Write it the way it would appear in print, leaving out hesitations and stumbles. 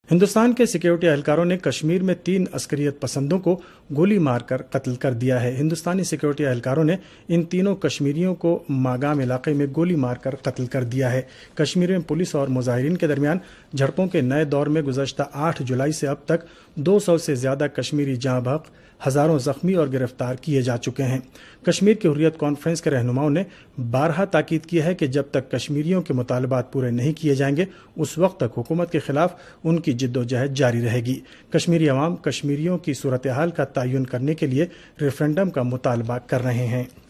हिंदुस्तान के सिक्योरिटी एहलकारों ने कश्मीर में 3 अस्करियत पसंदों को गोली मारकर कत्ल कर दिया है। हिंदुस्तानी सिक्योरिटी एहलकारों ने इन तीनों कश्मीरियों को मागाम इलाके में गोली मारकर कत्ल कर दिया है। कश्मीर में पुलिस और मुजाहिरीन के दरमियान झड़पों के नए दौर में गुज़श्ता 8 जुलाई से अब तक 200 से ज्यादा कश्मीरी जाँ बहक, हजारों जख्मी और गिरफ्तार किए जा चुके हैं। कश्मीर की हुर्रियत कॉन्फ्रेंस के रहनुमाओं ने बारहा ताकीद की है कि जब तक कश्मीरियों के मुतालबात पूरे नहीं किए जाएंगे उस वक्त तक हुकूमत के खिलाफ उनकी जिद्दोजहद जारी रहेगी। कश्मीरी अवाम कश्मीरियों की सूरत हाल का तयन करने के लिए रेफरेंडम का मुतालबा कर रहे हैं।